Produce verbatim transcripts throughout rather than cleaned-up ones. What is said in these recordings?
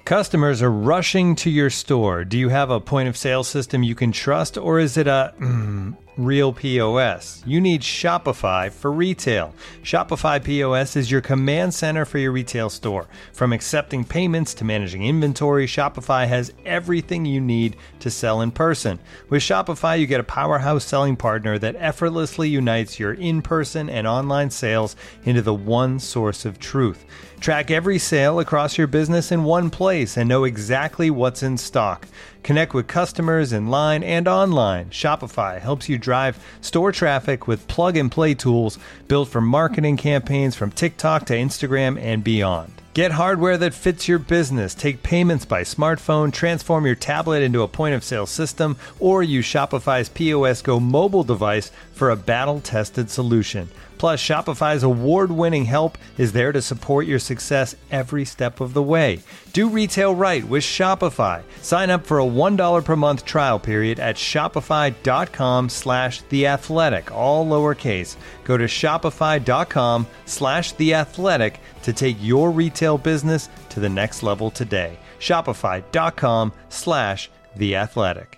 Customers are rushing to your store. Do you have a point of sale system you can trust, or is it a mm, real P O S? You need Shopify for retail. Shopify P O S is your command center for your retail store. From accepting payments to managing inventory, Shopify has everything you need to sell in person. With Shopify, you get a powerhouse selling partner that effortlessly unites your in-person and online sales into the one source of truth. Track every sale across your business in one place and know exactly what's in stock. Connect with customers in line and online. Shopify helps you drive store traffic with plug-and-play tools built for marketing campaigns from TikTok to Instagram and beyond. Get hardware that fits your business. Take payments by smartphone, transform your tablet into a point-of-sale system, or use Shopify's P O S Go mobile device for a battle-tested solution. Plus, Shopify's award-winning help is there to support your success every step of the way. Do retail right with Shopify. Sign up for a one dollar per month trial period at shopify.com slash theathletic, all lowercase. Go to shopify.com slash theathletic to take your retail business to the next level today. Shopify.com slash theathletic.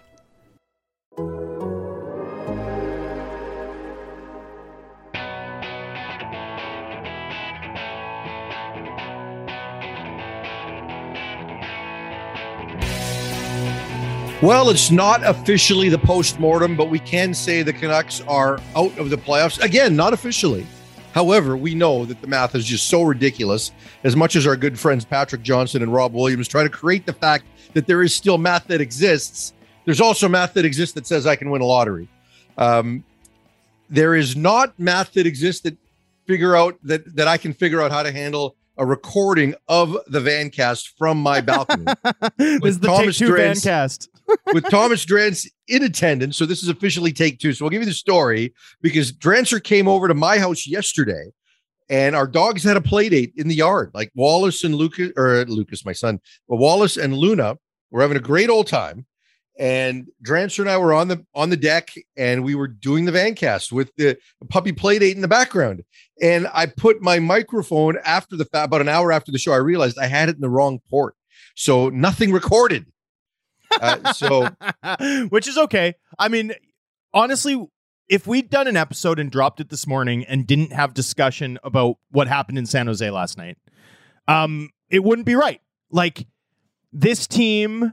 Well, it's not officially the post-mortem, but we can say the Canucks are out of the playoffs. Again, not officially. However, we know that the math is just so ridiculous. As much as our good friends Patrick Johnson and Rob Williams try to create the fact that there is still math that exists, there's also math that exists that says I can win a lottery. Um, there is not math that exists that figure out that that I can figure out how to handle a recording of the Vancast from my balcony. This is the Thomas Take Two Drance, Vancast. with Thomas Drance in attendance. So this is officially take two. So I'll give you the story because Drancer came over to my house yesterday and our dogs had a play date in the yard. Like Wallace and Lucas, or Lucas, my son, but Wallace and Luna were having a great old time. And Drancer and I were on the on the deck and we were doing the Vancast with the puppy play date in the background. And I put my microphone after the fact, about an hour after the show, I realized I had it in the wrong port. So nothing recorded. Uh, so, which is okay. I mean, honestly, if we'd done an episode and dropped it this morning and didn't have discussion about what happened in San Jose last night, um, it wouldn't be right. Like, this team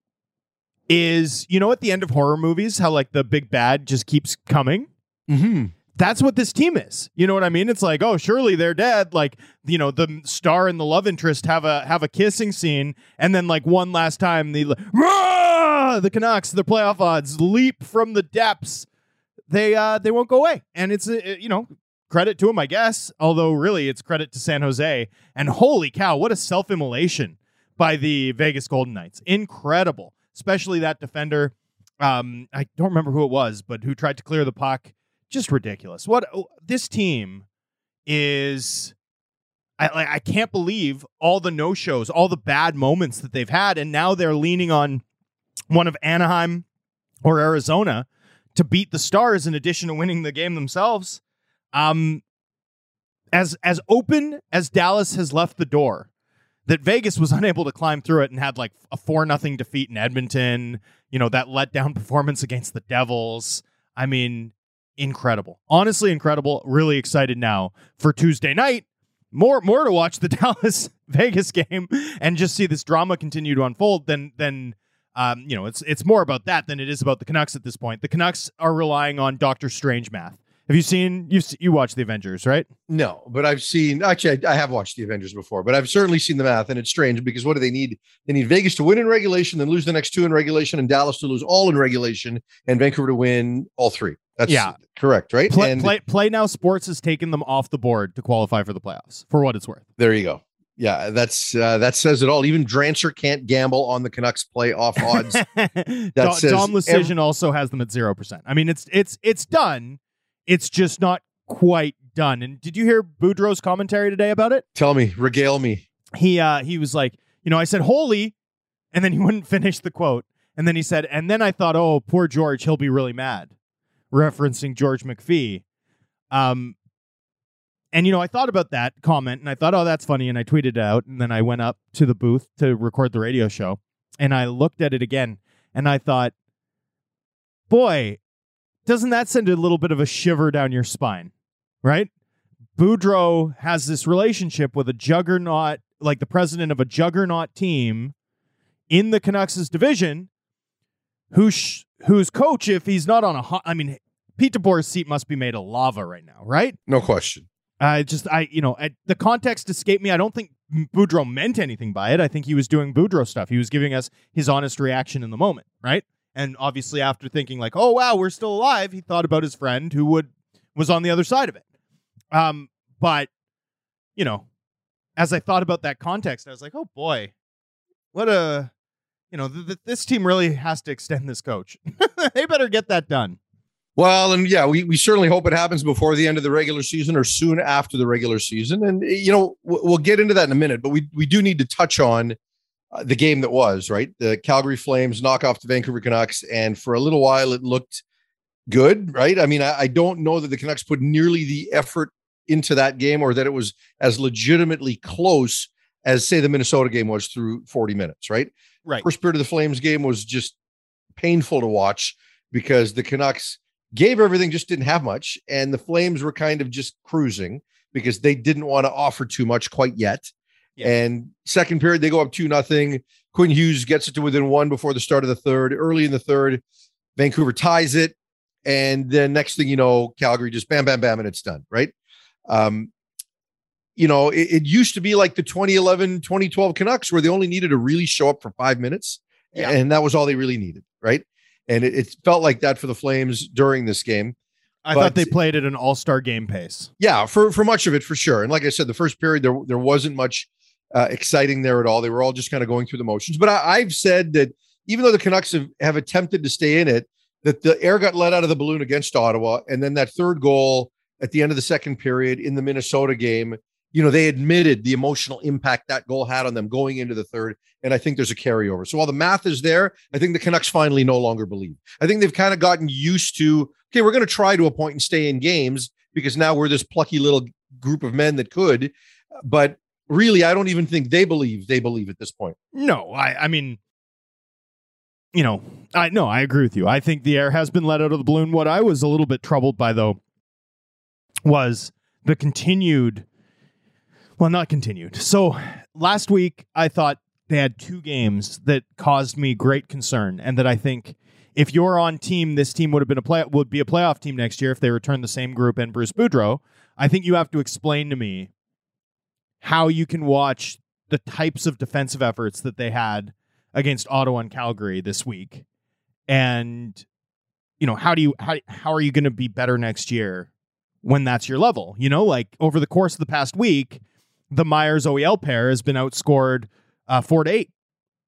is, you know, at the end of horror movies, how like the big bad just keeps coming. Mm-hmm. That's what this team is. You know what I mean? It's like, oh, surely they're dead. Like, you know, the star and the love interest have a have a kissing scene, and then like one last time, the the Canucks, the playoff odds leap from the depths. They uh they won't go away, and it's uh, you know, credit to them, I guess. Although really, it's credit to San Jose. And holy cow, what a self-immolation by the Vegas Golden Knights! Incredible, especially that defender. Um, I don't remember who it was, but who tried to clear the puck. Just ridiculous. What this team is, I like. I can't believe all the no-shows, all the bad moments that they've had, and now they're leaning on one of Anaheim or Arizona to beat the Stars in addition to winning the game themselves. Um, as as open as Dallas has left the door, that Vegas was unable to climb through it and had like a four nothing defeat in Edmonton. You know, that letdown performance against the Devils. I mean. Incredible. Honestly, incredible. Really excited now for Tuesday night. More more to watch the Dallas Vegas game and just see this drama continue to unfold than than um, you know, it's it's more about that than it is about the Canucks at this point. The Canucks are relying on Doctor Strange math. Have you seen you you watched the Avengers, right? No, but I've seen actually I, I have watched the Avengers before, but I've certainly seen the math, and it's strange because what do they need? They need Vegas to win in regulation, then lose the next two in regulation, and Dallas to lose all in regulation, and Vancouver to win all three. That's yeah. correct, right? Play, and play, play Now Sports has taken them off the board to qualify for the playoffs, for what it's worth. There you go. Yeah, that's uh, that says it all. Even Drancer can't gamble on the Canucks playoff odds. That Dom, says Dom Lucian every- also has them at zero percent. I mean, it's it's it's done. It's just not quite done. And did you hear Boudreau's commentary today about it? Tell me, regale me. He uh, he was like, you know, I said, holy, and then he wouldn't finish the quote. And then he said, and then I thought, oh, poor George, he'll be really mad. Referencing George McPhee. Um, and, you know, I thought about that comment and I thought, oh, that's funny. And I tweeted it out. And then I went up to the booth to record the radio show and I looked at it again and I thought, boy, doesn't that send a little bit of a shiver down your spine, right? Boudreau has this relationship with a juggernaut, like the president of a juggernaut team in the Canucks' division, who's, whose coach, if he's not on a hot, I mean, Pete DeBoer's seat must be made of lava right now, right? No question. I uh, just, I, you know, I, the context escaped me. I don't think Boudreau meant anything by it. I think he was doing Boudreau stuff. He was giving us his honest reaction in the moment, right? And obviously after thinking like, oh, wow, we're still alive, he thought about his friend who would was on the other side of it. Um, but, you know, as I thought about that context, I was like, oh, boy, what a, you know, th- th- this team really has to extend this coach. They better get that done. Well, and yeah, we, we certainly hope it happens before the end of the regular season or soon after the regular season. And, you know, we'll get into that in a minute, but we, we do need to touch on uh, the game that was, right? The Calgary Flames knock off the Vancouver Canucks. And for a little while, it looked good, right? I mean, I, I don't know that the Canucks put nearly the effort into that game or that it was as legitimately close as, say, the Minnesota game was through forty minutes, right? Right. First period of the Flames game was just painful to watch because the Canucks gave everything, just didn't have much. And the Flames were kind of just cruising because they didn't want to offer too much quite yet. Yeah. And second period, they go up two nothing. Quinn Hughes gets it to within one before the start of the third. Early in the third, Vancouver ties it. And then next thing you know, Calgary just bam, bam, bam, and it's done, right? Um, you know, it, it used to be like the twenty eleven, twenty twelve Canucks where they only needed to really show up for five minutes. Yeah. And that was all they really needed, right? And it, it felt like that for the Flames during this game. I but, thought they played at an all-star game pace. Yeah, for, for much of it, for sure. And like I said, the first period, there, there wasn't much uh, exciting there at all. They were all just kind of going through the motions. But I, I've said that even though the Canucks have, have attempted to stay in it, that the air got let out of the balloon against Ottawa. And then that third goal at the end of the second period in the Minnesota game, you know, they admitted the emotional impact that goal had on them going into the third. And I think there's a carryover. So while the math is there, I think the Canucks finally no longer believe. I think they've kind of gotten used to, okay, we're going to try to a point and stay in games because now we're this plucky little group of men that could. But really, I don't even think they believe they believe at this point. No, I, I mean, you know, I no, I agree with you. I think the air has been let out of the balloon. What I was a little bit troubled by, though, was the continued, well, not continued. So last week, I thought they had two games that caused me great concern, and that I think if you're on team, this team would have been a play would be a playoff team next year if they return the same group and Bruce Boudreau. I think you have to explain to me how you can watch the types of defensive efforts that they had against Ottawa and Calgary this week, and you know how do you how how are you going to be better next year when that's your level? You know, like over the course of the past week, the Myers O E L pair has been outscored uh, four to eight.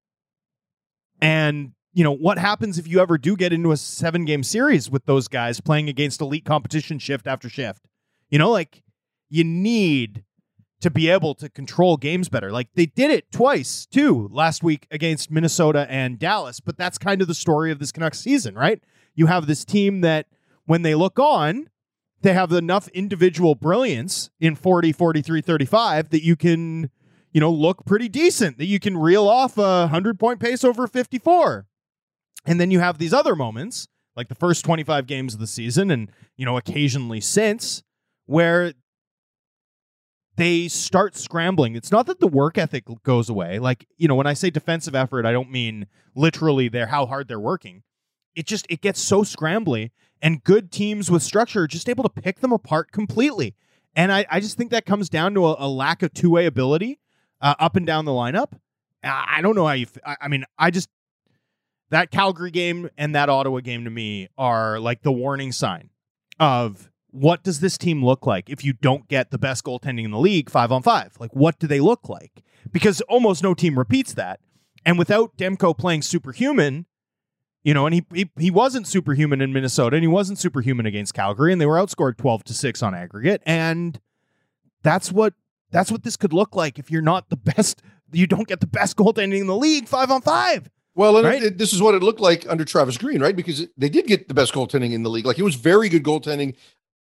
And, you know, what happens if you ever do get into a seven game series with those guys playing against elite competition shift after shift? You know, like you need to be able to control games better. Like they did it twice too last week against Minnesota and Dallas, but that's kind of the story of this Canucks season, right? You have this team that when they look on, they have enough individual brilliance in forty, forty-three, thirty-five that you can, you know, look pretty decent, that you can reel off a hundred-point pace over fifty-four. And then you have these other moments, like the first twenty-five games of the season and, you know, occasionally since, where they start scrambling. It's not that the work ethic goes away. Like, you know, when I say defensive effort, I don't mean literally they're how hard they're working. It just, it gets so scrambly. And good teams with structure are just able to pick them apart completely. And I, I just think that comes down to a, a lack of two-way ability uh, up and down the lineup. I, I don't know how you... F- I, I mean, I just... That Calgary game and that Ottawa game to me are like the warning sign of what does this team look like if you don't get the best goaltending in the league five on five? Like, what do they look like? Because almost no team repeats that. And without Demko playing superhuman... You know, and he, he he wasn't superhuman in Minnesota, and he wasn't superhuman against Calgary, and they were outscored twelve to six on aggregate. And that's what that's what this could look like if you're not the best, you don't get the best goaltending in the league five on five. Well, and right? it, it, this is what it looked like under Travis Green, right? Because it, they did get the best goaltending in the league. Like it was very good goaltending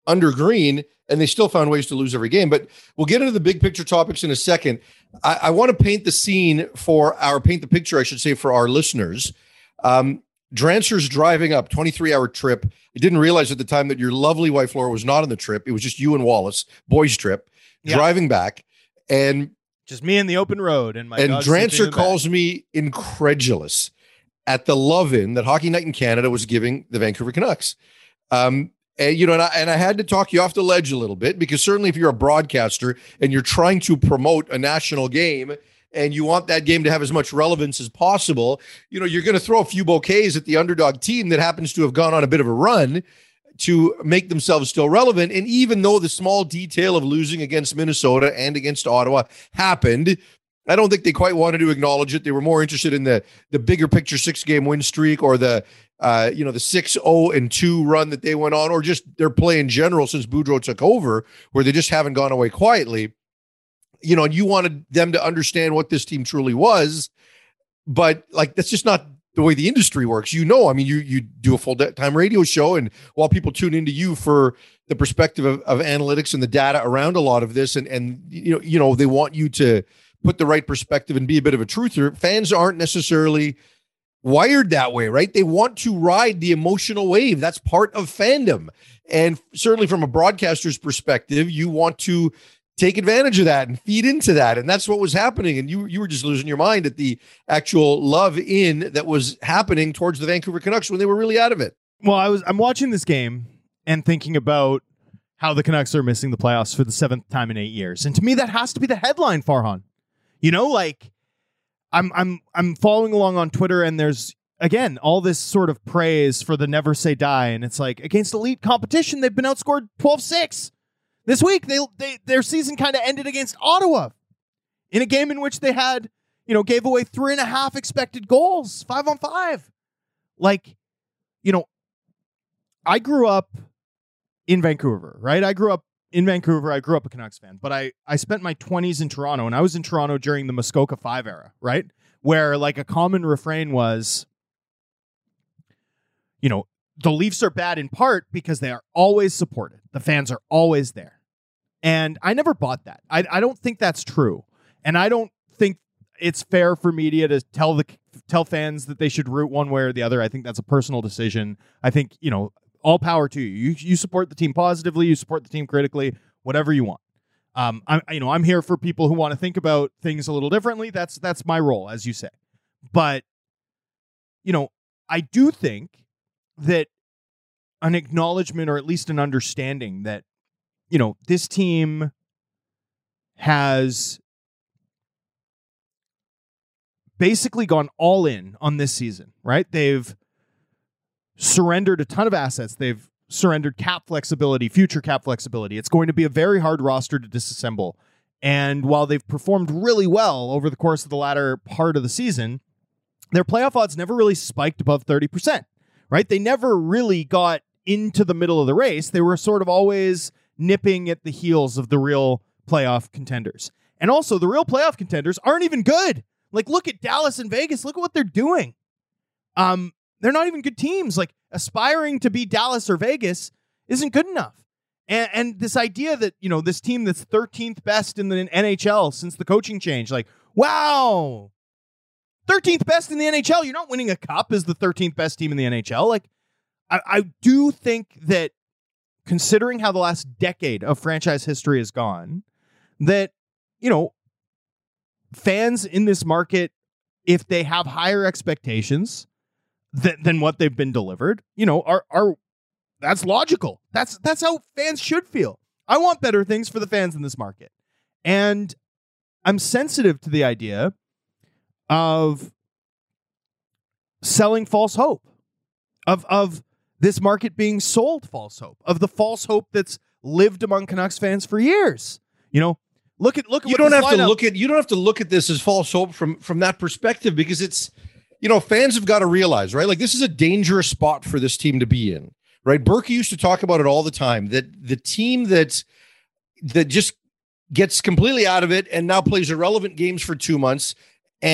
under green, and they still found ways to lose every game. But we'll get into the big picture topics in a second. I, I want to paint the scene for our paint the picture, I should say, for our listeners. Um, Drancer's driving up, twenty-three hour trip. I didn't realize at the time that your lovely wife Laura was not on the trip. It was just you and Wallace, boys trip, yeah. driving back, and just me in the open road. And my and Drancer calls back. me incredulous at the love-in that Hockey Night in Canada was giving the Vancouver Canucks. Um, and, you know, and I, and I had to talk you off the ledge a little bit, because certainly if you're a broadcaster and you're trying to promote a national game and you want that game to have as much relevance as possible, you know, you're going to throw a few bouquets at the underdog team that happens to have gone on a bit of a run to make themselves still relevant. And even though the small detail of losing against Minnesota and against Ottawa happened, I don't think they quite wanted to acknowledge it. They were more interested in the the bigger picture six game win streak, or the uh, you know the six oh and two run that they went on, or just their play in general since Boudreau took over, where they just haven't gone away quietly. You know, and you wanted them to understand what this team truly was, but like that's just not the way the industry works. You know, I mean, you you do a full time radio show, and while people tune into you for the perspective of, of analytics and the data around a lot of this, and and you know, you know, they want you to put the right perspective and be a bit of a truther. Fans aren't necessarily wired that way, right? They want to ride the emotional wave. That's part of fandom, and certainly from a broadcaster's perspective, you want to take advantage of that and feed into that. And that's what was happening. And you, you were just losing your mind at the actual love in that was happening towards the Vancouver Canucks when they were really out of it. Well, I was, I'm watching this game and thinking about how the Canucks are missing the playoffs for the seventh time in eight years. And to me, that has to be the headline, Farhan. You know, like I'm, I'm, I'm following along on Twitter, and there's, again, all this sort of praise for the never say die. And it's like, against elite competition, they've been outscored twelve six. This week, they, they their season kind of ended against Ottawa in a game in which they had, you know, gave away three and a half expected goals, five on five. Like, you know, I grew up in Vancouver, right? I grew up in Vancouver. I grew up a Canucks fan, but I, I spent my twenties in Toronto, and I was in Toronto during the Muskoka Five era, right? Where like a common refrain was, you know, the Leafs are bad in part because they are always supported. The fans are always there. And I never bought that. I, I don't think that's true. And I don't think it's fair for media to tell the tell fans that they should root one way or the other. I think that's a personal decision. I think, you know, all power to you. You, you support the team positively. You support the team critically, whatever you want. Um, I, you know, I'm here for people who want to think about things a little differently. That's that's my role, as you say. But, you know, I do think that an acknowledgement, or at least an understanding that, you know, this team has basically gone all in on this season, right? They've surrendered a ton of assets. They've surrendered cap flexibility, future cap flexibility. It's going to be a very hard roster to disassemble. And while they've performed really well over the course of the latter part of the season, their playoff odds never really spiked above thirty percent, right? They never really got into the middle of the race. They were sort of always nipping at the heels of the real playoff contenders. And also, the real playoff contenders aren't even good. Like, look at Dallas and Vegas. Look at what they're doing. Um, they're not even good teams. Like, aspiring to be Dallas or Vegas isn't good enough. And, and this idea that, you know, this team that's thirteenth best in the N H L since the coaching change, like, wow, thirteenth best in the N H L. You're not winning a cup as the thirteenth best team in the N H L. Like, I, I do think that, considering how the last decade of franchise history has gone, that, you know, fans in this market, if they have higher expectations than, than what they've been delivered, you know, are are that's logical. That's that's how fans should feel. I want better things for the fans in this market. And I'm sensitive to the idea of selling false hope, of of this market being sold false hope, of the false hope that's lived among Canucks fans for years. You know, look at look at you what don't have lineup- to look at you don't have to look at this as false hope from from that perspective, because it's, you know, fans have got to realize, right? Like, this is a dangerous spot for this team to be in, right? Berkey used to talk about it all the time, that the team that that just gets completely out of it and now plays irrelevant games for two months and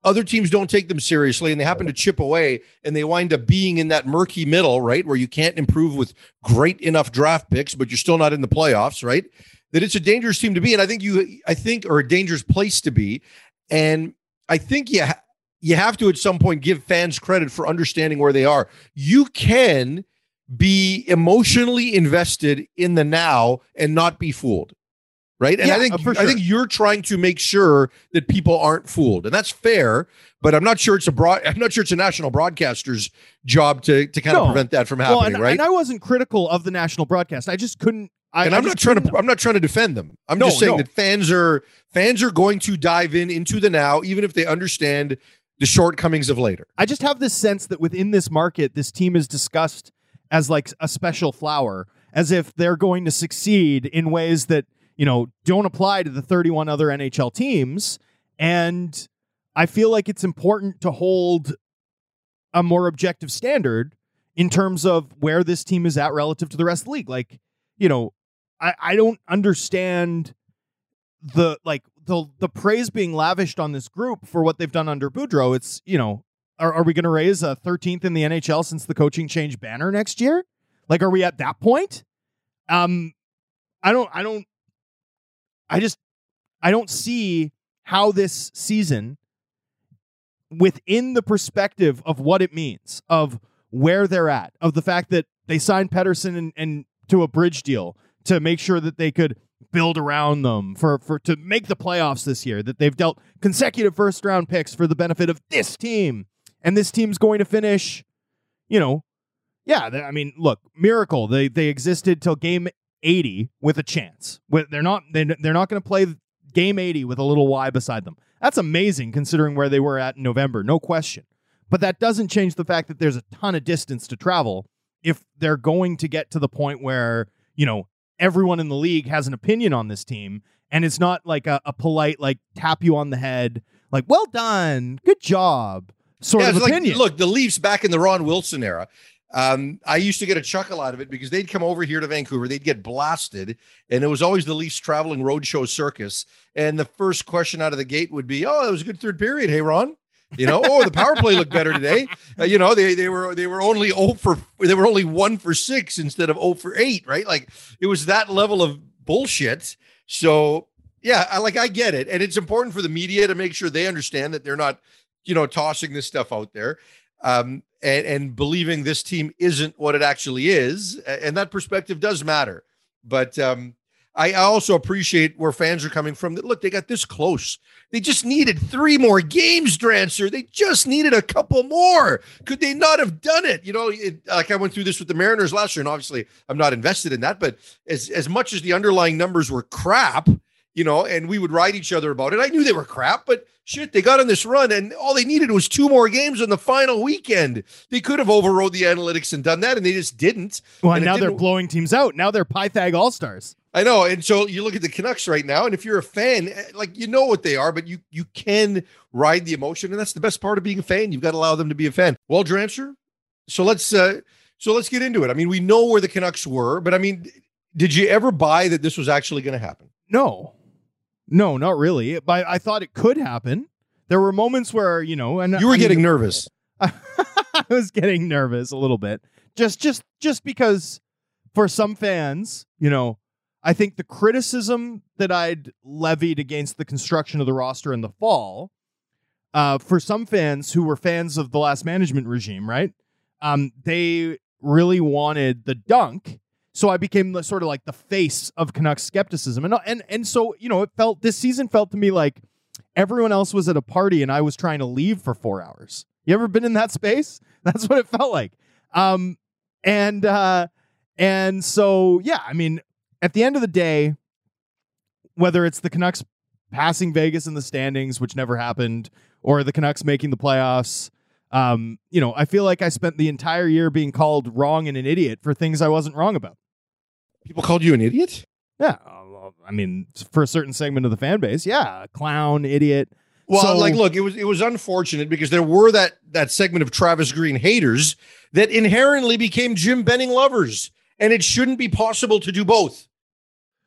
other teams don't take them seriously and they happen to chip away and they wind up being in that murky middle, right? Where you can't improve with great enough draft picks, but you're still not in the playoffs, right? That it's a dangerous team to be. And I think you, I think, or a dangerous place to be. And I think you, ha- you have to at some point give fans credit for understanding where they are. You can be emotionally invested in the now and not be fooled. Right. And yeah, I think sure. I think you're trying to make sure that people aren't fooled. And that's fair. But I'm not sure it's a broad I'm not sure it's a national broadcaster's job to, to kind no. of prevent that from happening. Well, and, right. And I wasn't critical of the national broadcast. I just couldn't. I, and I I'm not trying to I'm not trying to defend them. I'm no, just saying no. that fans are fans are going to dive in into the now, even if they understand the shortcomings of later. I just have this sense that within this market, this team is discussed as like a special flower, as if they're going to succeed in ways that, you know, don't apply to the thirty-one other N H L teams. And I feel like it's important to hold a more objective standard in terms of where this team is at relative to the rest of the league. Like, you know, I, I don't understand the, like the, the praise being lavished on this group for what they've done under Boudreau. It's, you know, are, are we going to raise a thirteenth in the N H L since the coaching change banner next year? Like, are we at that point? Um, I don't, I don't, I just, I don't see how this season, within the perspective of what it means, of where they're at, of the fact that they signed Pettersson and, and to a bridge deal to make sure that they could build around them for, for to make the playoffs this year, that they've dealt consecutive first round picks for the benefit of this team. And this team's going to finish, you know, yeah, I mean, look, miracle. They they existed till game eighty with a chance. They're not they, they're not going to play game eighty with a little Y beside them. That's amazing considering where they were at in November, no question. But that doesn't change the fact that there's a ton of distance to travel if they're going to get to the point where, you know, everyone in the league has an opinion on this team, and it's not like a, a polite, like, tap you on the head, like, well done, good job, sort yeah, of opinion. Like, look, the Leafs back in the Ron Wilson era, Um, I used to get a chuckle out of it because they'd come over here to Vancouver, they'd get blasted, and it was always the Leafs traveling roadshow circus. And the first question out of the gate would be, "Oh, that was a good third period. Hey, Ron, you know, oh, the power play looked better today. Uh, you know, they they were they were only oh for they were only one for six instead of oh for eight, right? Like it was that level of bullshit. So yeah, I like I get it, and it's important for the media to make sure they understand that they're not, you know, tossing this stuff out there. Um, and, and believing this team isn't what it actually is. And that perspective does matter. But um, I, I also appreciate where fans are coming from. That look, they got this close. They just needed three more games, Drancer. They just needed a couple more. Could they not have done it? You know, it, like I went through this with the Mariners last year, and obviously I'm not invested in that. But as, as much as the underlying numbers were crap, you know, and we would write each other about it, I knew they were crap, but shit, they got on this run, and all they needed was two more games on the final weekend. They could have overrode the analytics and done that, and they just didn't. Well, and now they're blowing teams out. Now they're Pythag All-Stars. I know, and so you look at the Canucks right now, and if you're a fan, like, you know what they are, but you you can ride the emotion, and that's the best part of being a fan. You've got to allow them to be a fan. Well, Drancer, so let's uh, so let's get into it. I mean, we know where the Canucks were, but I mean, did you ever buy that this was actually going to happen? No. No, not really. But I thought it could happen. There were moments where, you know, and you were I getting mean, nervous. I was getting nervous a little bit. Just just just because for some fans, you know, I think the criticism that I'd levied against the construction of the roster in the fall, uh, for some fans who were fans of the last management regime, right? Um, they really wanted the dunk. So I became the, sort of like the face of Canucks skepticism. And, and and so, you know, it felt, this season felt to me like everyone else was at a party and I was trying to leave for four hours. You ever been in that space? That's what it felt like. Um, and, uh, and so, yeah, I mean, at the end of the day, whether it's the Canucks passing Vegas in the standings, which never happened, or the Canucks making the playoffs, um, you know, I feel like I spent the entire year being called wrong and an idiot for things I wasn't wrong about. People called you an idiot? Yeah. I mean, for a certain segment of the fan base, yeah, clown, idiot. Well, so, like, look, it was it was unfortunate because there were that that segment of Travis Green haters that inherently became Jim Benning lovers, and it shouldn't be possible to do both.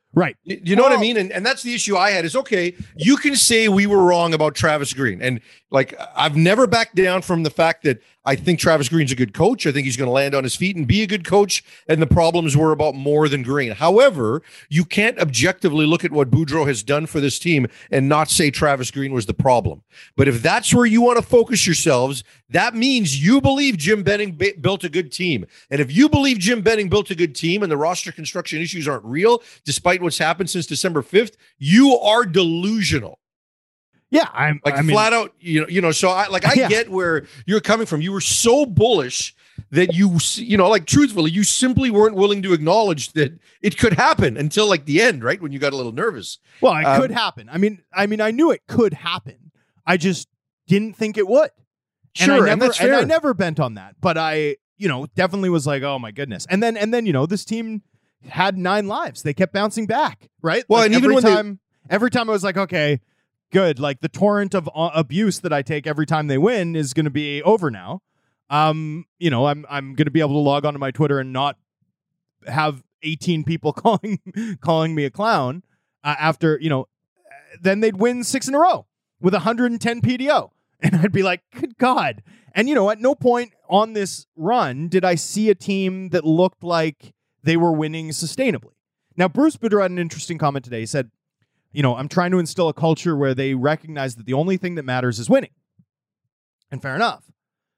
Right. You, you know well, what I mean? And, and that's the issue I had is, okay, you can say we were wrong about Travis Green. And like, I've never backed down from the fact that I think Travis Green's a good coach. I think he's going to land on his feet and be a good coach. And the problems were about more than Green. However, you can't objectively look at what Boudreau has done for this team and not say Travis Green was the problem. But if that's where you want to focus yourselves, that means you believe Jim Benning b- built a good team. And if you believe Jim Benning built a good team and the roster construction issues aren't real, despite what's happened since December fifth, you are delusional. Yeah, I'm like I mean, flat out, you know, you know, so I like I yeah. get where you're coming from. You were so bullish that you, you know, like truthfully, you simply weren't willing to acknowledge that it could happen until like the end, right? When you got a little nervous. Well, it um, could happen. I mean, I mean, I knew it could happen. I just didn't think it would. Sure, and I never, and that's fair. And I never bent on that, but I, you know, definitely was like, oh my goodness. And then, and then, you know, this team had nine lives. They kept bouncing back, right? Well, like and every even when time, they... every time I was like, okay, good. Like the torrent of uh, abuse that I take every time they win is going to be over now. Um, you know, I'm I'm going to be able to log onto my Twitter and not have eighteen people calling calling me a clown uh, after, you know, then they'd win six in a row with one hundred ten P D O. And I'd be like, good God. And, you know, at no point on this run did I see a team that looked like they were winning sustainably. Now, Bruce Boudreau had an interesting comment today. He said, you know, I'm trying to instill a culture where they recognize that the only thing that matters is winning. And fair enough.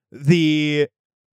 The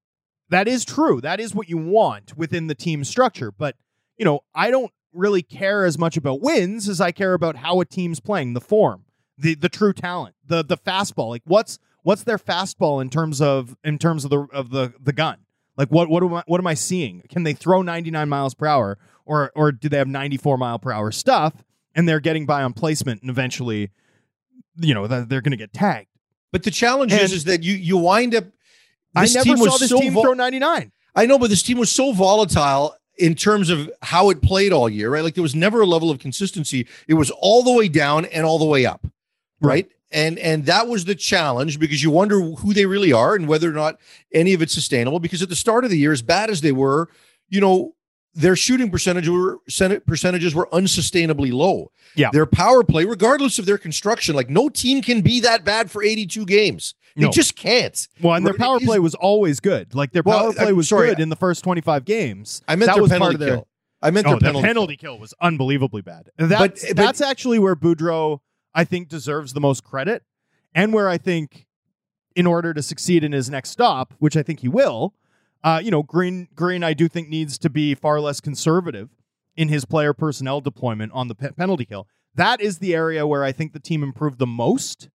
that is true. That is what you want within the team structure. But, you know, I don't really care as much about wins as I care about how a team's playing, the form, the the true talent, the the fastball. Like what's what's their fastball in terms of in terms of the of the the gun? Like what what am I what am I seeing? Can they throw ninety-nine miles per hour or or do they have ninety-four mile per hour stuff? And they're getting by on placement, and eventually, you know, they're going to get tagged. But the challenge and is, is that you you wind up. I never team saw was this so team vol- throw ninety-nine. I know, but this team was so volatile in terms of how it played all year, right? Like there was never a level of consistency. It was all the way down and all the way up, right? right? And and that was the challenge because you wonder who they really are and whether or not any of it's sustainable. Because at the start of the year, as bad as they were, you know, their shooting percentage were percentages were unsustainably low. Yeah. Their power play, regardless of their construction, like no team can be that bad for eighty-two games. They no. just can't. Well, and their power play was always good. Like their power well, play was sorry, good in the first twenty-five games. I meant that their was penalty part of their, kill. I meant oh, their penalty, the penalty kill. kill was unbelievably bad. That's, but, but, that's actually where Boudreau, I think, deserves the most credit, and where I think, in order to succeed in his next stop, which I think he will, uh, you know, Green, Green, I do think needs to be far less conservative in his player personnel deployment on the pe- penalty kill. That is the area where I think the team improved the most,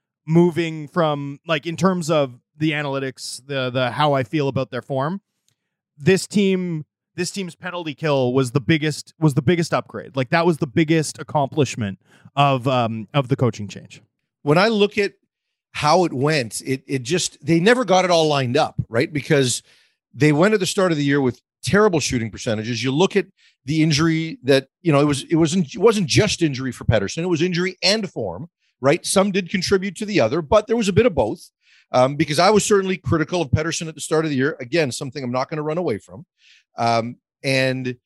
moving from, like, in terms of the analytics, the the how I feel about their form. This team, this team's penalty kill was the biggest was the biggest upgrade. Like that was the biggest accomplishment of um of the coaching change. When I look at how it went, it it just they never got it all lined up, right? Because they went at the start of the year with terrible shooting percentages. You look at the injury that, you know, it was it wasn't it wasn't just injury for Pettersson, it was injury and form, right? Some did contribute to the other, but there was a bit of both. Um, because I was certainly critical of Pettersson at the start of the year. Again, something I'm not going to run away from. Um, and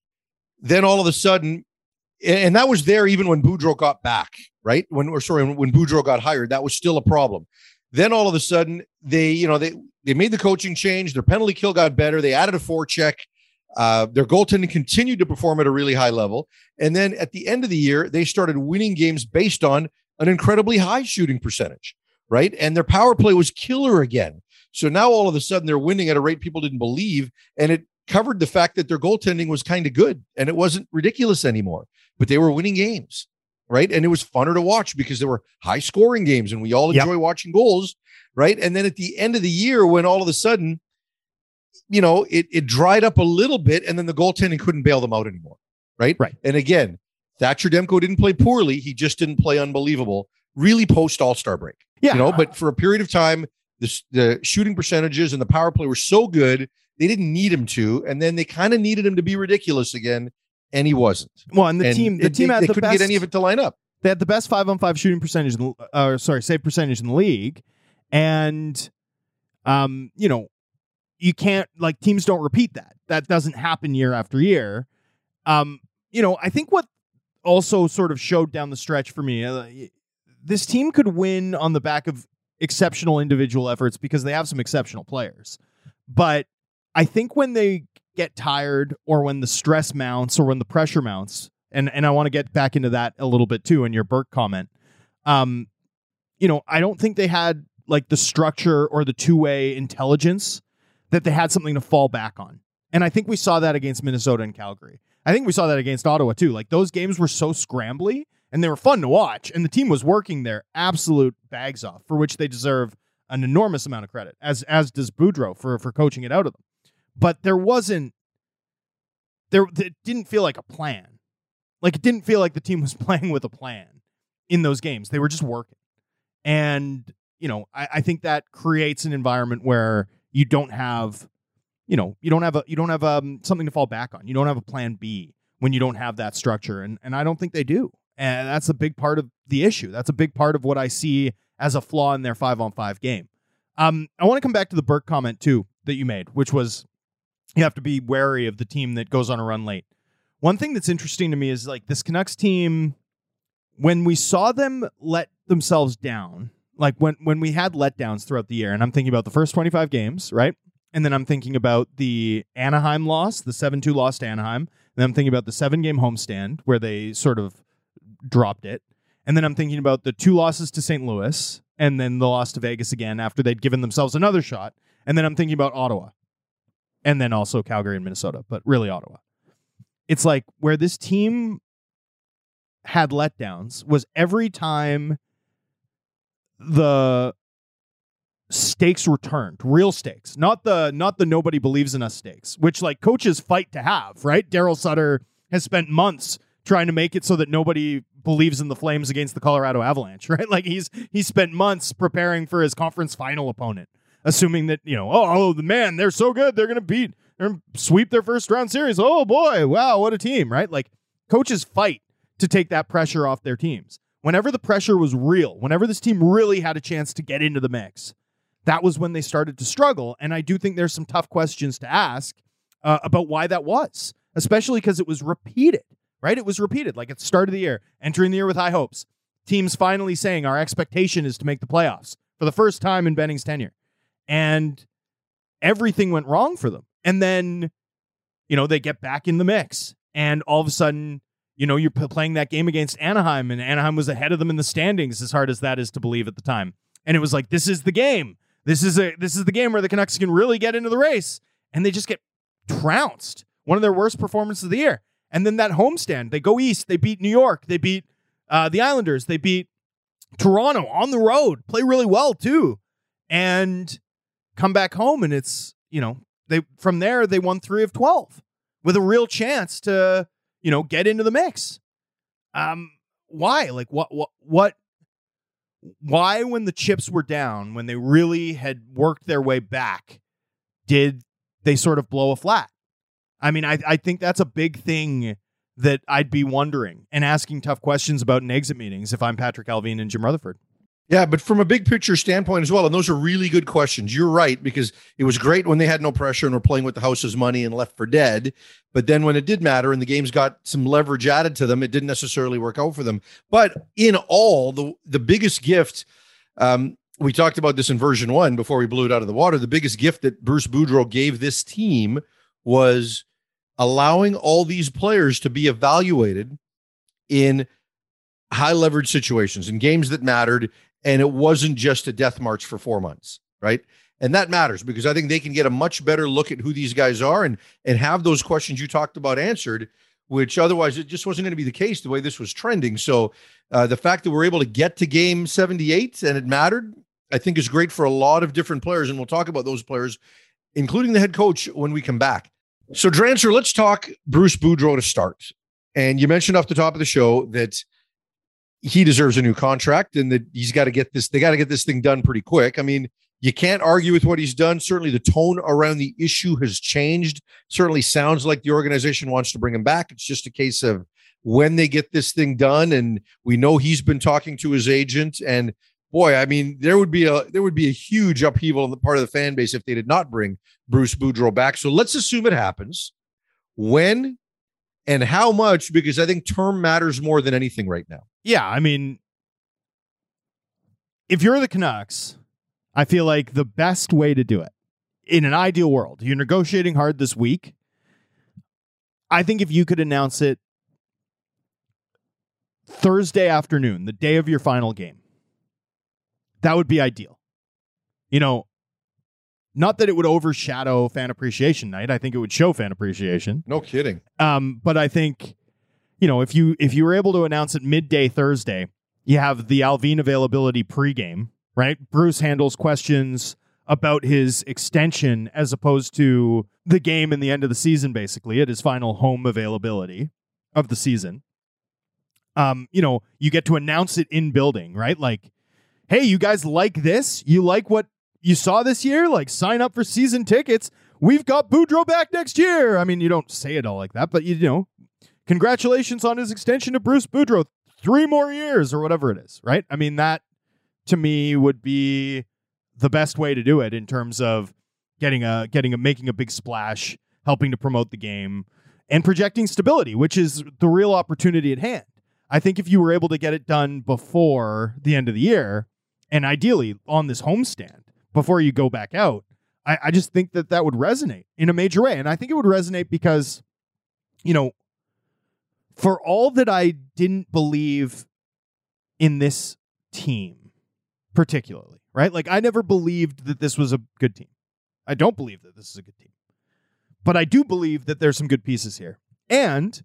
then all of a sudden, and that was there even when Boudreau got back, right? When, or sorry, when Boudreau got hired, that was still a problem. Then all of a sudden, they, you know, they they made the coaching change. Their penalty kill got better. They added a forecheck. Uh, their goaltending continued to perform at a really high level. And then at the end of the year, they started winning games based on an incredibly high shooting percentage. Right. And their power play was killer again. So now all of a sudden they're winning at a rate people didn't believe. And it covered the fact that their goaltending was kind of good and it wasn't ridiculous anymore, but they were winning games. Right. And it was funner to watch because there were high scoring games and we all enjoy yep. watching goals. Right. And then at the end of the year, when all of a sudden, you know, it, it dried up a little bit and then the goaltending couldn't bail them out anymore. Right. Right. And again, Thatcher Demko didn't play poorly. He just didn't play unbelievable. Really post All-Star break. Yeah. You know, but for a period of time, the, the shooting percentages and the power play were so good, they didn't need him to. And then they kind of needed him to be ridiculous again. And he wasn't. Well, and the and team, the it, team they, had they the couldn't best, get any of it to line up. They had the best five on five shooting percentage, in the, uh, sorry, save percentage in the league. And, um, you know, you can't, like, teams don't repeat that. That doesn't happen year after year. Um, you know, I think what also sort of showed down the stretch for me. Uh, this team could win on the back of exceptional individual efforts because they have some exceptional players. But I think when they get tired or when the stress mounts or when the pressure mounts, and, and I want to get back into that a little bit too in your Burke comment, um, you know, I don't think they had like the structure or the two-way intelligence that they had something to fall back on. And I think we saw that against Minnesota and Calgary. I think we saw that against Ottawa too. Like those games were so scrambly and they were fun to watch. And the team was working their absolute bags off, for which they deserve an enormous amount of credit, as as does Boudreau for, for coaching it out of them. But there wasn't, there it didn't feel like a plan. Like it didn't feel like the team was playing with a plan in those games. They were just working. And, you know, I, I think that creates an environment where you don't have, you know, you don't have a, you don't have um, something to fall back on. You don't have a plan B when you don't have that structure. And, and I don't think they do. And that's a big part of the issue. That's a big part of what I see as a flaw in their five on five game. Um, I want to come back to the Burke comment too, that you made, which was you have to be wary of the team that goes on a run late. One thing that's interesting to me is like this Canucks team, when we saw them let themselves down, like when, when we had letdowns throughout the year, and I'm thinking about the first twenty-five games, right? And then I'm thinking about the Anaheim loss, the seven two loss to Anaheim. And then I'm thinking about the seven-game homestand where they sort of dropped it. And then I'm thinking about the two losses to Saint Louis and then the loss to Vegas again after they'd given themselves another shot. And then I'm thinking about Ottawa and then also Calgary and Minnesota, but really Ottawa. It's like where this team had letdowns was every time the stakes returned, real stakes, not the not the nobody believes in us stakes, which like coaches fight to have, right? Daryl Sutter has spent months trying to make it so that nobody believes in the Flames against the Colorado Avalanche, right? Like he's he's spent months preparing for his conference final opponent, assuming that, you know, oh, oh the man, they're so good, they're going to beat, they're gonna sweep their first round series. Oh boy, wow, what a team, right? Like coaches fight to take that pressure off their teams. Whenever the pressure was real, whenever this team really had a chance to get into the mix, that was when they started to struggle. And I do think there's some tough questions to ask uh, about why that was, especially because it was repeated, right? It was repeated like at the start of the year, entering the year with high hopes. Teams finally saying our expectation is to make the playoffs for the first time in Benning's tenure. And everything went wrong for them. And then, you know, they get back in the mix. And all of a sudden, you know, you're p- playing that game against Anaheim, and Anaheim was ahead of them in the standings, as hard as that is to believe at the time. And it was like, this is the game. This is a this is the game where the Canucks can really get into the race. And they just get trounced. One of their worst performances of the year. And then that homestand, they go east, they beat New York, they beat uh, the Islanders, they beat Toronto on the road, play really well too, and come back home. And it's, you know, they from there they won three of twelve with a real chance to, you know, get into the mix. Um, why? Like what? What? What? Why, when the chips were down, when they really had worked their way back, did they sort of blow a flat? I mean, I, I think that's a big thing that I'd be wondering and asking tough questions about in exit meetings if I'm Patrick Allvin and Jim Rutherford. Yeah, but from a big picture standpoint as well, and those are really good questions. You're right, because it was great when they had no pressure and were playing with the house's money and left for dead. But then when it did matter and the games got some leverage added to them, it didn't necessarily work out for them. But in all, the, the biggest gift, um, we talked about this in version one before we blew it out of the water, the biggest gift that Bruce Boudreau gave this team was allowing all these players to be evaluated in high leverage situations, in games that mattered. And it wasn't just a death march for four months, right? And that matters because I think they can get a much better look at who these guys are and, and have those questions you talked about answered, which otherwise it just wasn't going to be the case the way this was trending. So uh, the fact that we're able to get to game seventy-eight and it mattered, I think is great for a lot of different players. And we'll talk about those players, including the head coach, when we come back. So Drancer, let's talk Bruce Boudreau to start. And you mentioned off the top of the show that he deserves a new contract and that he's got to get this, they got to get this thing done pretty quick. I mean, you can't argue with what he's done. Certainly the tone around the issue has changed. Certainly sounds like the organization wants to bring him back. It's just a case of when they get this thing done. And we know he's been talking to his agent, and boy, I mean, there would be a, there would be a huge upheaval on the part of the fan base if they did not bring Bruce Boudreau back. So let's assume it happens. When and how much, because I think term matters more than anything right now. Yeah, I mean, if you're the Canucks, I feel like the best way to do it, in an ideal world, you're negotiating hard this week. I think if you could announce it Thursday afternoon, the day of your final game, that would be ideal. You know, not that it would overshadow Fan Appreciation Night. I think it would show fan appreciation. No kidding. Um, but I think, you know, if you if you were able to announce it midday Thursday, you have the Allvin availability pregame, right? Bruce handles questions about his extension as opposed to the game in the end of the season, basically, at his final home availability of the season. Um, you know, you get to announce it in building, right? Like, hey, you guys like this? You like what you saw this year? Like, sign up for season tickets. We've got Boudreau back next year. I mean, you don't say it all like that, but you know, congratulations on his extension to Bruce Boudreau. Three more years or whatever it is, right? I mean, that to me would be the best way to do it in terms of getting a getting a making a big splash, helping to promote the game, and projecting stability, which is the real opportunity at hand. I think if you were able to get it done before the end of the year, and ideally on this homestand before you go back out, I, I just think that that would resonate in a major way. And I think it would resonate because, you know, for all that I didn't believe in this team particularly, right? Like, I never believed that this was a good team. I don't believe that this is a good team. But I do believe that there's some good pieces here. And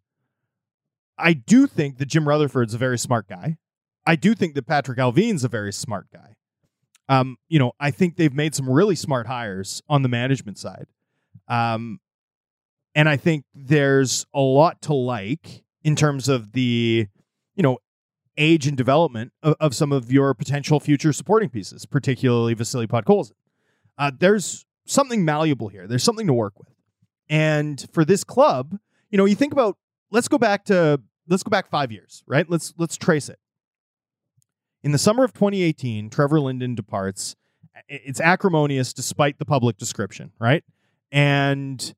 I do think that Jim Rutherford's a very smart guy. I do think that Patrick Allvin's a very smart guy. Um, you know, I think they've made some really smart hires on the management side. Um, and I think there's a lot to like in terms of the, you know, age and development of, of some of your potential future supporting pieces, particularly Vasily Podkolzin. Uh, there's something malleable here. There's something to work with. And for this club, you know, you think about, let's go back to, let's go back five years, right? Let's, let's trace it. In the summer of twenty eighteen, Trevor Linden departs. It's acrimonious despite the public description, right? And,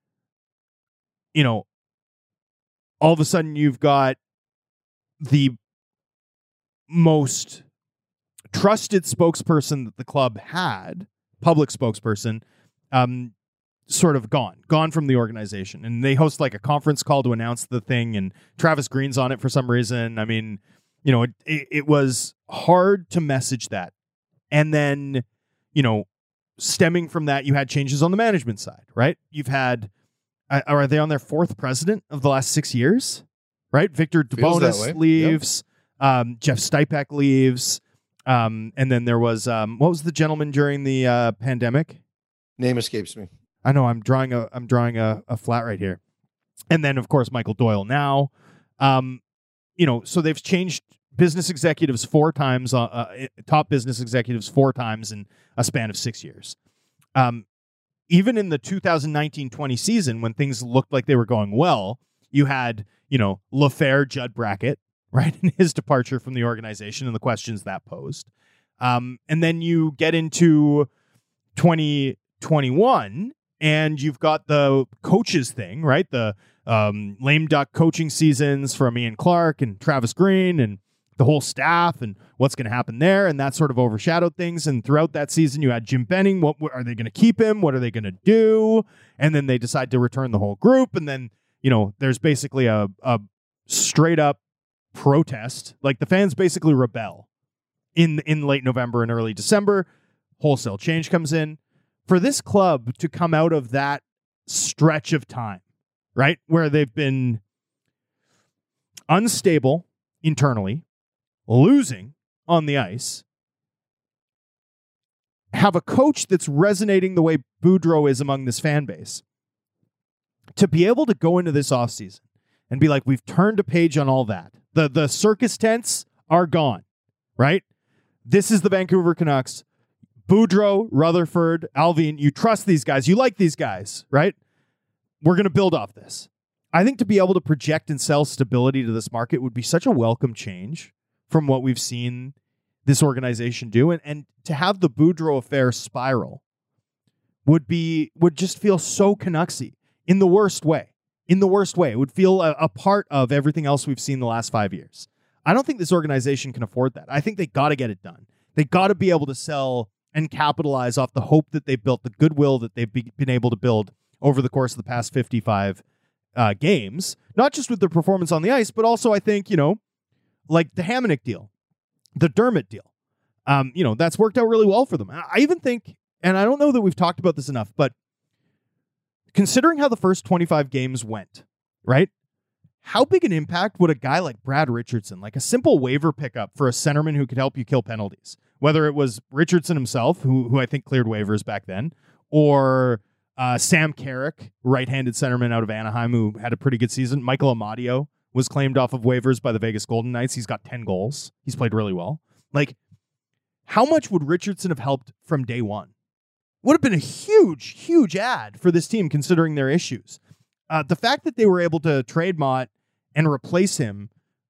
you know, all of a sudden you've got the most trusted spokesperson that the club had, public spokesperson, um, sort of gone, gone from the organization. And they host like a conference call to announce the thing, and Travis Green's on it for some reason. I mean, you know, it, it, it was hard to message that. And then, you know, stemming from that, you had changes on the management side, right? You've had, uh, are they on their fourth president of the last six years, right? Victor Debonis leaves, yep. um, Jeff Stipek leaves. Um, and then there was, um, what was the gentleman during the uh, pandemic? Name escapes me. I know I'm drawing a, I'm drawing a, a flat right here. And then of course, Michael Doyle now, um, you know, so they've changed business executives four times, uh, uh, top business executives four times in a span of six years. Um, even in the two thousand nineteen twenty season, when things looked like they were going well, you had, you know, LaFair, Judd Brackett, right, in his departure from the organization and the questions that posed. Um, and then you get into twenty twenty-one, and you've got the coaches thing, right? The um, lame duck coaching seasons from Ian Clark and Travis Green and the whole staff and what's going to happen there. And that sort of overshadowed things. And throughout that season, you had Jim Benning. What, what are they going to keep him? What are they going to do? And then they decide to return the whole group. And then, you know, there's basically a, a straight up protest. Like the fans basically rebel in, in late November and early December. Wholesale change comes in. For this club to come out of that stretch of time, right, where they've been unstable internally, losing on the ice, have a coach that's resonating the way Boudreau is among this fan base, to be able to go into this offseason and be like, we've turned a page on all that. The, the circus tents are gone, right? This is the Vancouver Canucks. Boudreau, Rutherford, Allvin, you trust these guys. You like these guys, right? We're going to build off this. I think to be able to project and sell stability to this market would be such a welcome change from what we've seen this organization do. And, and to have the Boudreau affair spiral would be would just feel so Canucksy in the worst way. in the worst way. It would feel a, a part of everything else we've seen the last five years. I don't think this organization can afford that. I think they got to get it done. They got to be able to sell and capitalize off the hope that they've built, the goodwill that they've be, been able to build over the course of the past fifty-five uh, games, not just with their performance on the ice, but also I think, you know, like the Hamonic deal, the Dermott deal. Um, you know, that's worked out really well for them. I even think, and I don't know that we've talked about this enough, but considering how the first twenty-five games went, right? How big an impact would a guy like Brad Richardson, like a simple waiver pickup for a centerman who could help you kill penalties, whether it was Richardson himself, who who I think cleared waivers back then, or uh, Sam Carrick, right-handed centerman out of Anaheim, who had a pretty good season. Michael Amadio was claimed off of waivers by the Vegas Golden Knights. He's got ten goals. He's played really well. Like, how much would Richardson have helped from day one? Would have been a huge, huge ad for this team considering their issues. Uh, the fact that they were able to trade Mott and replace him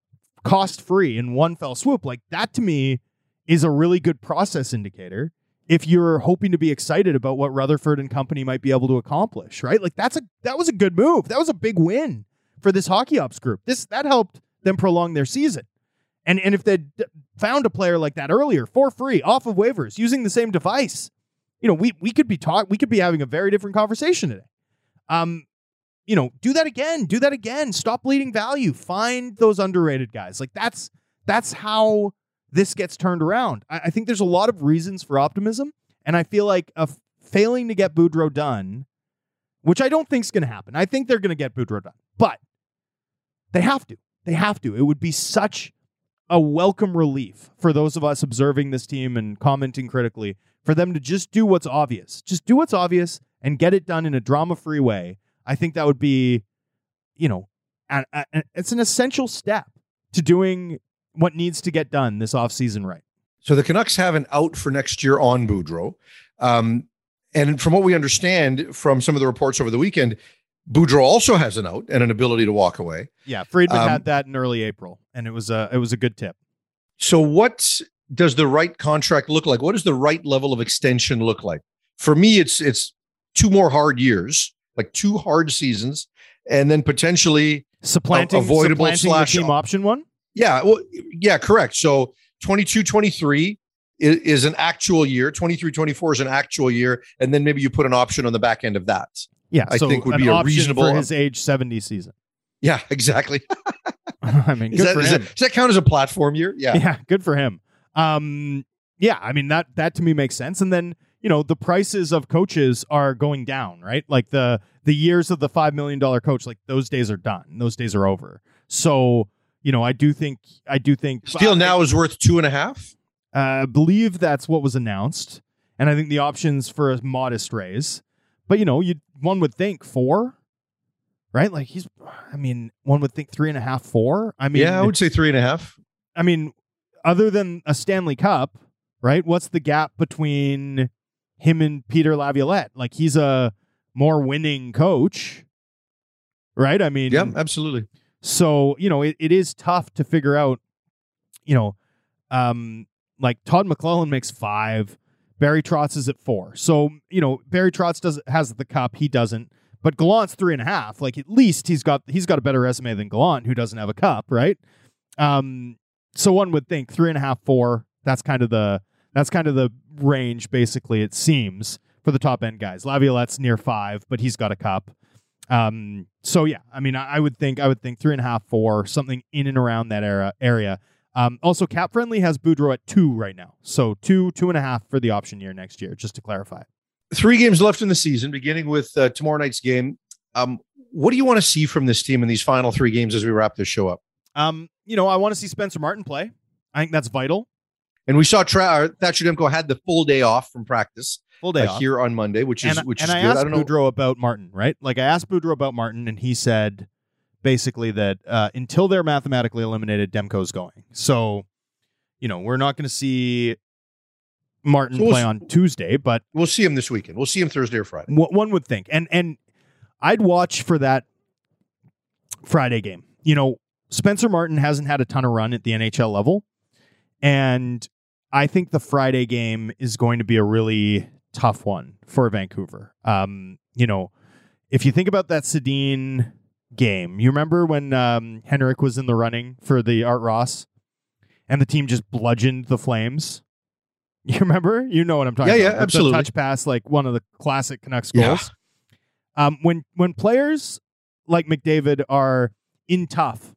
cost-free in one fell swoop, like that to me is a really good process indicator if you're hoping to be excited about what Rutherford and company might be able to accomplish, right? Like that's a that was a good move. That was a big win for this hockey ops group. This that helped them prolong their season. And and if they'd found a player like that earlier for free off of waivers using the same device, you know, we we could be talk we could be having a very different conversation today. Um, you know, do that again, do that again. Stop bleeding value. Find those underrated guys. Like that's that's how this gets turned around. I, I think there's a lot of reasons for optimism, and I feel like a f- failing to get Boudreau done, which I don't think is going to happen. I think they're going to get Boudreau done, but they have to. They have to. It would be such a welcome relief for those of us observing this team and commenting critically for them to just do what's obvious. Just do what's obvious and get it done in a drama-free way. I think that would be, you know, a, a, it's an essential step to doing what needs to get done this offseason right. So the Canucks have an out for next year on Boudreau. Um, and from what we understand from some of the reports over the weekend, Boudreau also has an out and an ability to walk away. Yeah, Friedman um, had that in early April, and it was a, it was a good tip. So what does the right contract look like? What does the right level of extension look like? For me, it's it's two more hard years, like two hard seasons, and then potentially supplanting, a, avoidable supplanting slash the team option one? Yeah, well, yeah, correct. So twenty-two twenty-three is, is an actual year. twenty-three twenty-four is an actual year. And then maybe you put an option on the back end of that. Yeah, I so think would an be a option reasonable for his age seventy season. Yeah, exactly. I mean, Is good that, for is him. that, does that count as a platform year? Yeah. Yeah, good for him. Um, yeah, I mean, that that to me makes sense. And then, you know, the prices of coaches are going down, right? Like the the years of the five million dollars coach, like those days are done. Those days are over. So, you know, I do think, I do think. Steele now is worth two and a half. I uh, believe that's what was announced. And I think the options for a modest raise. But, you know, you one would think four, right? Like he's, I mean, one would think three and a half, four. I mean, yeah, I would say three and a half. I mean, other than a Stanley Cup, right? What's the gap between him and Peter Laviolette? Like he's a more winning coach, right? I mean, yeah, absolutely. So, you know, it, it is tough to figure out, you know, um, like Todd McClellan makes five. Barry Trotz is at four. So, you know, Barry Trotz does has the cup. He doesn't. But Gallant's three and a half. Like, at least he's got he's got a better resume than Gallant, who doesn't have a cup, right? Um, so one would think three and a half, four. That's kind of the that's kind of the range, basically, it seems, for the top end guys. Laviolette's near five, but he's got a cup. Um, so yeah, I mean, I, I would think I would think three and a half, four, something in and around that era area. Um, also, Cap Friendly has Boudreau at two right now. So two, two and a half for the option year next year, just to clarify. Three games left in the season, beginning with uh, tomorrow night's game. Um, what do you want to see from this team in these final three games as we wrap this show up? Um, you know, I want to see Spencer Martin play. I think that's vital. And we saw Tra- Thatcher Demko had the full day off from practice. Full day uh, off. Here on Monday, which is and, which and is I good. asked I don't know. Boudreau about Martin, right? Like I asked Boudreau about Martin, and he said basically that uh, until they're mathematically eliminated, Demko's going. So, you know, we're not going to see Martin so we'll play on Tuesday, but we'll see him this weekend. We'll see him Thursday or Friday. w- one would think, and and I'd watch for that Friday game. You know, Spencer Martin hasn't had a ton of run at the N H L level, and I think the Friday game is going to be a really tough one for Vancouver. Um, you know, if you think about that Sedin game. You remember when um, Henrik was in the running for the Art Ross and the team just bludgeoned the Flames? You remember? You know what I'm talking yeah, about. Yeah, absolutely. The touch pass, like one of the classic Canucks goals. Yeah. Um, when when players like McDavid are in tough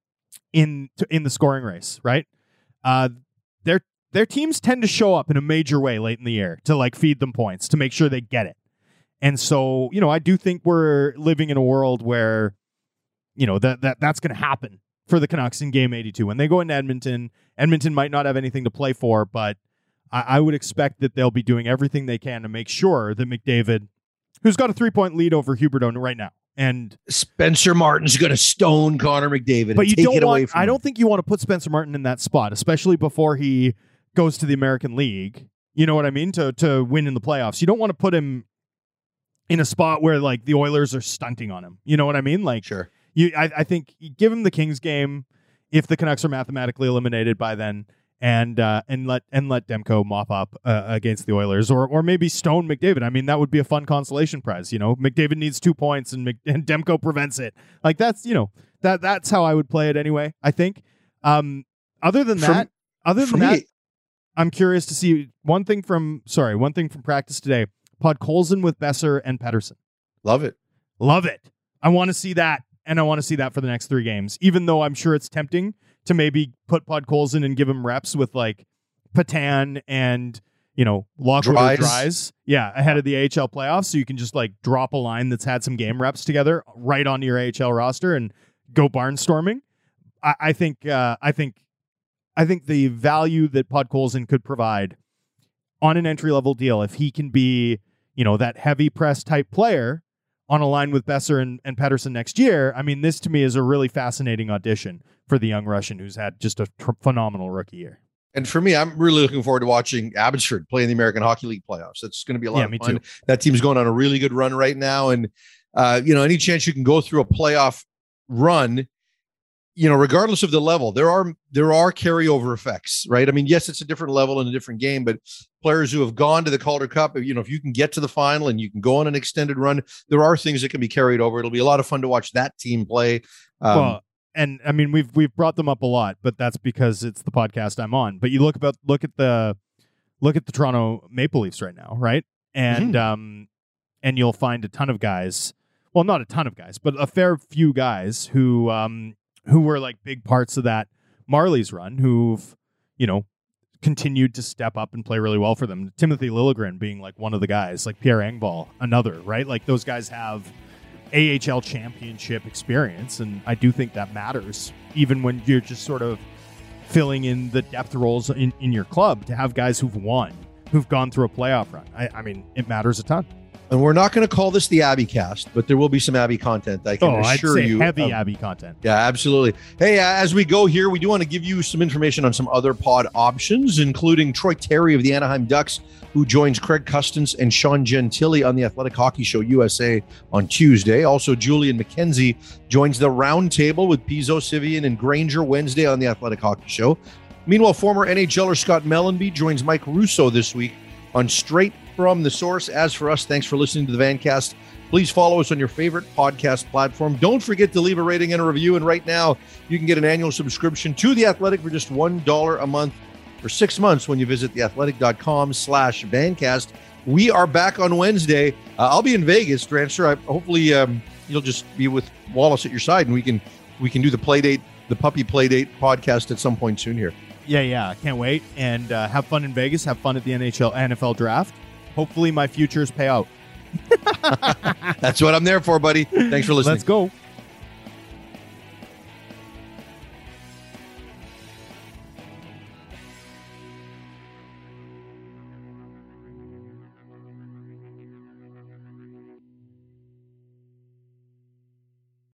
in in the scoring race, right? Uh, their their teams tend to show up in a major way late in the year to like feed them points to make sure they get it. And so, you know, I do think we're living in a world where, you know, that that that's going to happen for the Canucks in Game eighty-two when they go into Edmonton. Edmonton might not have anything to play for, but I, I would expect that they'll be doing everything they can to make sure that McDavid, who's got a three-point lead over Huberdeau right now, and Spencer Martin's going to stone Connor McDavid but and you take don't it want, away from I him. don't think you want to put Spencer Martin in that spot, especially before he goes to the American League. You know what I mean? To to win in the playoffs. You don't want to put him in a spot where like the Oilers are stunting on him. You know what I mean? Like, sure. You, I, I think you give him the Kings game if the Canucks are mathematically eliminated by then, and uh, and let and let Demko mop up uh, against the Oilers, or or maybe stone McDavid. I mean, that would be a fun consolation prize. You know, McDavid needs two points and Mc, and Demko prevents it. Like that's you know that that's how I would play it anyway. I think. Um, other than From, that, other than me, that, I'm curious to see one thing from sorry one thing from practice today. Podkolzin with Besser and Pettersson. Love it, love it. I want to see that. And I want to see that for the next three games, even though I'm sure it's tempting to maybe put Podkolzin and give him reps with like Patan and, you know, Lockwood or Dries. Yeah, ahead of the A H L playoffs. So you can just like drop a line that's had some game reps together right onto your A H L roster and go barnstorming. I, I think, uh, I think, I think the value that Podkolzin could provide on an entry level deal, if he can be, you know, that heavy press type player on a line with Besser and, and Pettersson next year, I mean, this to me is a really fascinating audition for the young Russian who's had just a tr- phenomenal rookie year. And for me, I'm really looking forward to watching Abbotsford play in the American Hockey League playoffs. That's going to be a lot yeah, of me fun. Too. That team's going on a really good run right now. And, uh, you know, any chance you can go through a playoff run, you know, regardless of the level, there are there are carryover effects, right? I mean, yes, it's a different level and a different game, but players who have gone to the Calder Cup, you know, if you can get to the final and you can go on an extended run, there are things that can be carried over. It'll be a lot of fun to watch that team play. Um, well, and I mean, we've we've brought them up a lot, but that's because it's the podcast I'm on. But you look about look at the look at the Toronto Maple Leafs right now, right? And mm-hmm. um, and you'll find a ton of guys. Well, not a ton of guys, but a fair few guys who um. who were like big parts of that Marlies run, who've, you know, continued to step up and play really well for them. Timothy Liljegren being like one of the guys, like Pierre Engvall, another, right? Like those guys have A H L championship experience, and I do think that matters, even when you're just sort of filling in the depth roles in, in your club, to have guys who've won, who've gone through a playoff run. I, I mean, it matters a ton. And we're not going to call this the Abby cast, but there will be some Abby content. I can oh, assure I'd say you. heavy um, Abby content. Yeah, absolutely. Hey, uh, as we go here, we do want to give you some information on some other pod options, including Troy Terry of the Anaheim Ducks, who joins Craig Custance and Sean Gentili on the Athletic Hockey Show U S A on Tuesday. Also, Julian McKenzie joins the Roundtable with Pizzo, Sivian, and Granger Wednesday on the Athletic Hockey Show. Meanwhile, former N H L er Scott Mellenby joins Mike Russo this week on Straight from the Source. As for us, thanks for listening to the Vancast. Please follow us on your favorite podcast platform. Don't forget to leave a rating and a review. And right now, you can get an annual subscription to The Athletic for just one dollar a month for six months when you visit theathletic.com slash Vancast. We are back on Wednesday. Uh, I'll be in Vegas, Drancer. I, hopefully, um, you'll just be with Wallace at your side, and we can we can do the play date, the puppy play date podcast at some point soon here. Yeah, yeah. Can't wait. And uh, have fun in Vegas. Have fun at the N H L, N F L draft. Hopefully my futures pay out. That's what I'm there for, buddy. Thanks for listening. Let's go.